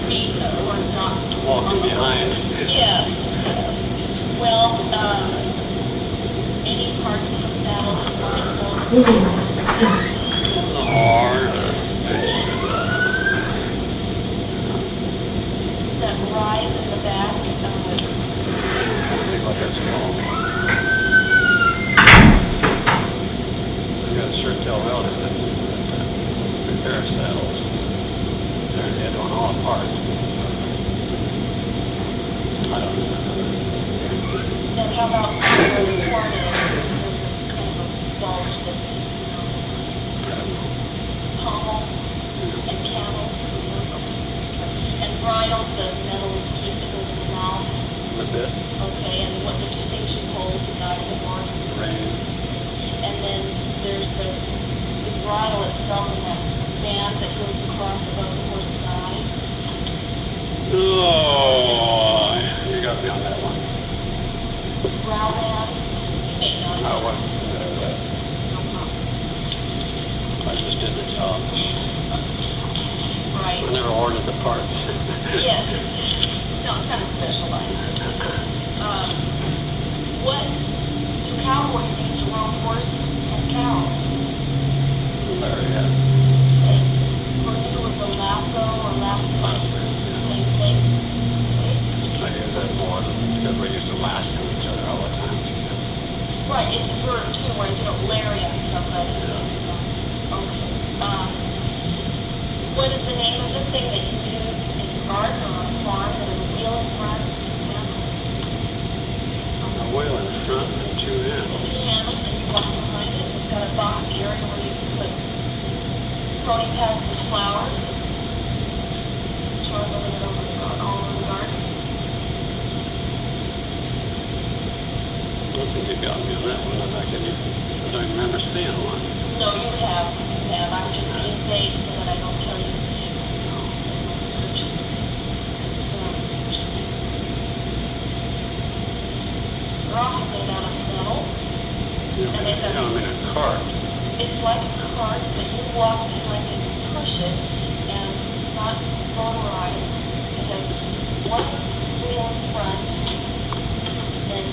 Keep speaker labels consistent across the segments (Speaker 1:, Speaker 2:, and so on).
Speaker 1: feet or not.
Speaker 2: Walking behind.
Speaker 1: Yes. Well, any part of the saddle
Speaker 2: Or cinch.
Speaker 1: that rise in the back.
Speaker 2: I think what that's called. I got a sure tell relatives that repair saddles. They're doing all apart. I don't know.
Speaker 1: Then how about where the corn is? There's kind of a bulge that, pommel and camel. And bridle, the metal piece that goes in the mouth.
Speaker 2: A bit.
Speaker 1: Okay, and what the two things you hold to guide the horse.
Speaker 2: Rain.
Speaker 1: And then there's the bridle itself and that band that goes across above the horse's eye.
Speaker 2: Oh, you got me on that one.
Speaker 1: Brow band. You may know.
Speaker 2: I wasn't familiar with that.
Speaker 1: No problem.
Speaker 2: I just did the job.
Speaker 1: Right.
Speaker 2: I never ordered the parts.
Speaker 1: Yes. No, it's kind of specialized. What do cowboys use to rope horses and cows?
Speaker 2: Lariat.
Speaker 1: Okay. For you with the lasso or lasso, same thing. Okay.
Speaker 2: I use that more because we used to lasso each other all the time.
Speaker 1: Right, it's a verb too, whereas you don't lariat somebody. Okay. What is the name of the thing that you use in a garden or on a farm that has a wheel in front and two handles?
Speaker 2: A wheel in front and two handles.
Speaker 1: Two handles, and you walk behind it. It's got a box area where you can put pony pads and flowers. Charles over it over the garden, all over the garden.
Speaker 2: I think you got me on that one. I don't remember seeing one.
Speaker 1: No, you have. You have. I'm just being vague so that I don't tell you. They're often made out of metal. And they've got
Speaker 2: I'm in a cart.
Speaker 1: It's like a cart, but you walk behind it and push it, and it's not motorized. It has one wheel in front, and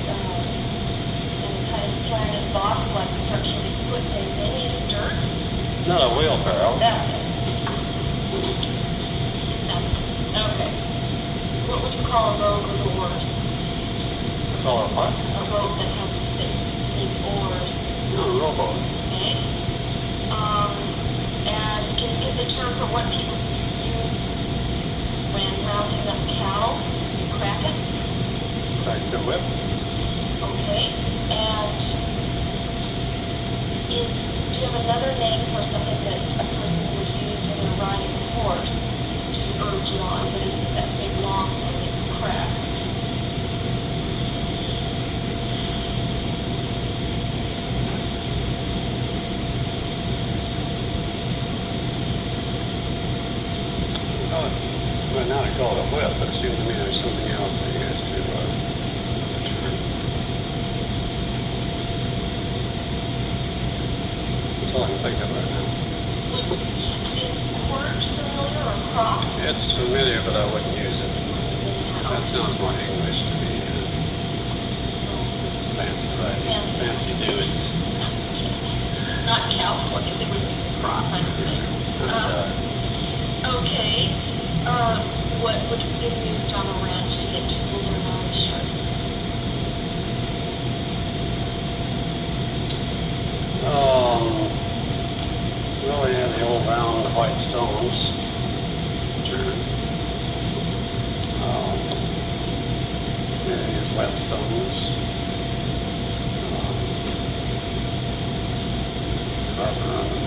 Speaker 1: kind of slanted box-like structure that you put things in, either dirt.
Speaker 2: Not a wheelbarrow.
Speaker 1: That's it. Okay. What would you call a rogue with oars?
Speaker 2: Call it what?
Speaker 1: A rogue that has these oars.
Speaker 2: No, a rowboat.
Speaker 1: Okay. And can you give the term for what people use when rounding up cattle? You crack it?
Speaker 2: Crack the whip.
Speaker 1: Okay. And do you have another name for something that a person would use when they're riding a horse to urge you on, but it's that big long thing that you crack?
Speaker 2: Well, now I call it a whip, but it seems to me there's something else they use to turn. That's all I can think of right now.
Speaker 1: Is quirt familiar or crop?
Speaker 2: It's familiar, but I wouldn't use it. That sounds more English to me. Fancy writing. Fancy dudes.
Speaker 1: Not California, they would use crop, I don't think. Okay. What would have been used on a ranch to get tools or not sure?
Speaker 2: Well, we have the old round white stones. Maybe use wet stones. Carver on